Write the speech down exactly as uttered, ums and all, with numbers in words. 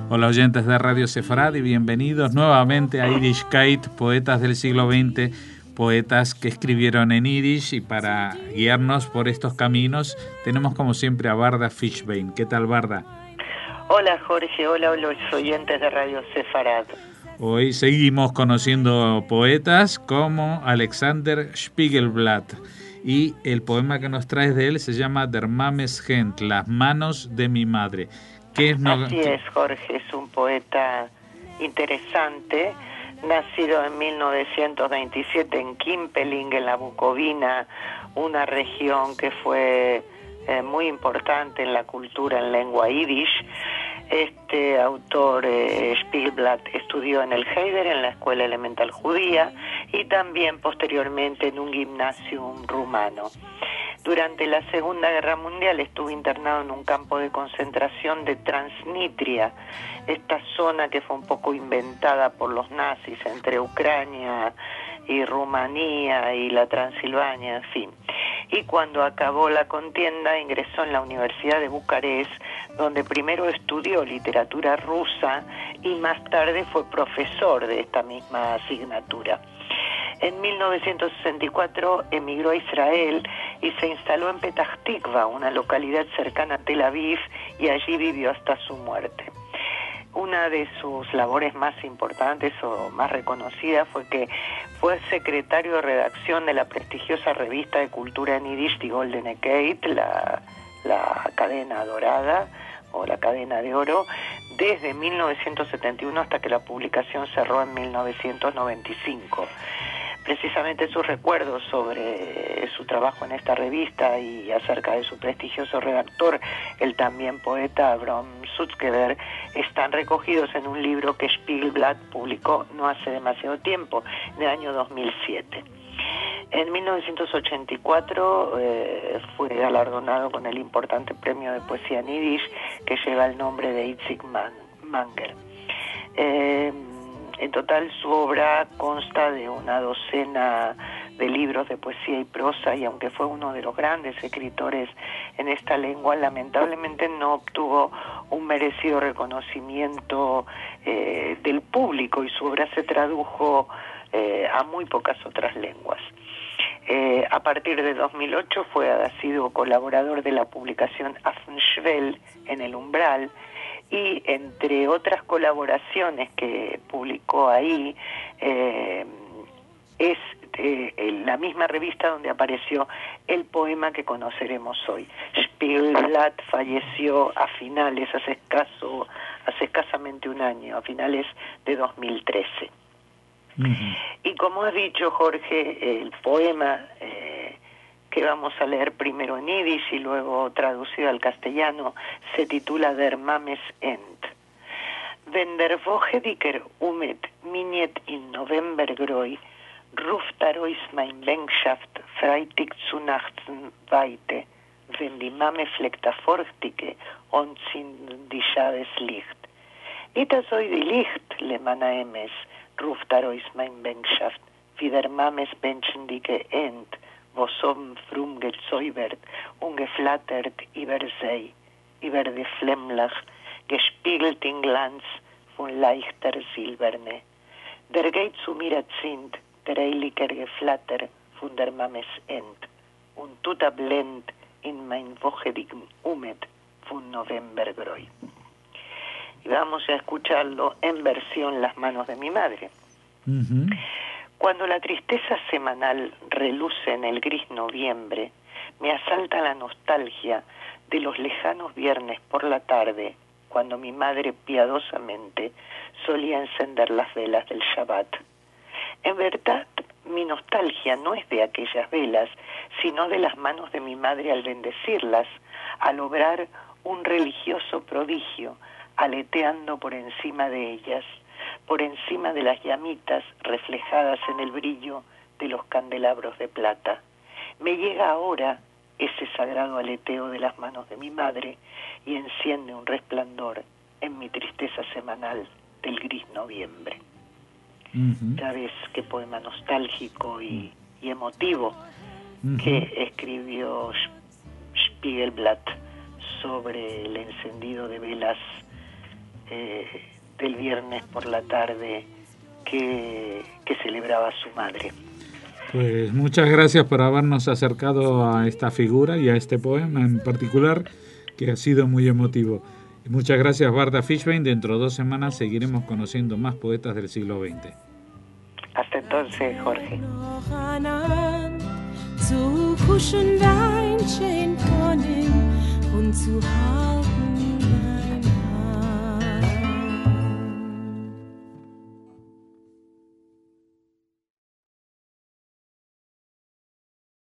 Hola oyentes de Radio Sefarad y bienvenidos nuevamente a Yiddishkeit, poetas del siglo veinte, poetas que escribieron en Yiddish, y para guiarnos por estos caminos tenemos como siempre a Barda Fishbein. ¿Qué tal, Barda? Hola Jorge, hola a los oyentes de Radio Sefarad. Hoy seguimos conociendo poetas como Alexander Spiegelblatt, y el poema que nos traes de él se llama Der Mames Hand, las manos de mi madre. ¿Qué es no... Así es, Jorge, es un poeta interesante, nacido en mil novecientos veintisiete en Kimpeling, en la Bucovina, una región que fue eh, muy importante en la cultura en lengua yiddish. Este autor, eh, Spiegelblatt, estudió en el Heider, en la escuela elemental judía, y también posteriormente en un gimnasium rumano. Durante la Segunda Guerra Mundial estuvo internado en un campo de concentración de Transnistria, esta zona que fue un poco inventada por los nazis entre Ucrania y Rumanía y la Transilvania, en fin. Y cuando acabó la contienda ingresó en la Universidad de Bucarest, donde primero estudió literatura rusa y más tarde fue profesor de esta misma asignatura. En mil novecientos sesenta y cuatro emigró a Israel y se instaló en Petah Tikva, una localidad cercana a Tel Aviv, y allí vivió hasta su muerte. Una de sus labores más importantes o más reconocidas fue que fue secretario de redacción de la prestigiosa revista de cultura en Yiddish, Die Goldene Kate, la, la cadena dorada o la cadena de oro, desde mil novecientos setenta y uno hasta que la publicación cerró en mil novecientos noventa y cinco. Precisamente sus recuerdos sobre su trabajo en esta revista y acerca de su prestigioso redactor, el también poeta Abram Sutzkever, están recogidos en un libro que Spiegelblatt publicó no hace demasiado tiempo, en el año dos mil siete. En mil novecientos ochenta y cuatro eh, fue galardonado con el importante premio de poesía en Yiddish que lleva el nombre de Itzik Manger. Eh, En total su obra consta de una docena de libros de poesía y prosa, y aunque fue uno de los grandes escritores en esta lengua, lamentablemente no obtuvo un merecido reconocimiento eh, del público, y su obra se tradujo eh, a muy pocas otras lenguas. Eh, a partir de dos mil ocho fue, ha sido colaborador de la publicación Affenschwell en El Umbral, y entre otras colaboraciones que publicó ahí, eh, es eh, la misma revista donde apareció el poema que conoceremos hoy. Spiegelblatt falleció a finales, hace escaso, hace escasamente un año, a finales de dos mil trece. Uh-huh. Y como has dicho, Jorge, el poema eh, que vamos a leer primero en Yiddish y luego traducido al castellano se titula Der Mames End. Wenn der Woche dicker umet minjet in November groi, ruft arois mein Bänkschaft Freitag zu Nachten weite, wenn die Mame fleckt a forchtike und sind die Schades Licht. Ita soy die Licht, le mana emes, ruft arois mein Bänkschaft, wie der Mames Benschendike End, wo som frum gesäubert und geflattert über See, über die Flemmlach, gespiegelt in Glanz von leichter Silberne. Der geht zu mir zint, der eiliger Geflatter von der Mames End, und tut a blend in mein wochedigen Umet von Novembergroi. Y vamos a escucharlo en versión Las manos de mi madre. Uh-huh. Cuando la tristeza semanal reluce en el gris noviembre, me asalta la nostalgia de los lejanos viernes por la tarde, cuando mi madre piadosamente solía encender las velas del Shabbat. En verdad, mi nostalgia no es de aquellas velas, sino de las manos de mi madre al bendecirlas, al obrar un religioso prodigio, aleteando por encima de ellas, por encima de las llamitas reflejadas en el brillo de los candelabros de plata. Me llega ahora ese sagrado aleteo de las manos de mi madre y enciende un resplandor en mi tristeza semanal del gris noviembre. Uh-huh. Ya ves qué poema nostálgico y, y emotivo uh-huh. que escribió Spiegelblatt sobre el encendido de velas eh, del viernes por la tarde que, que celebraba su madre. Pues muchas gracias por habernos acercado a esta figura y a este poema en particular, que ha sido muy emotivo. Y muchas gracias, Barda Fishbein. Dentro de dos semanas seguiremos conociendo más poetas del siglo veinte. Hasta entonces, Jorge. zu kuschen dein schön Koning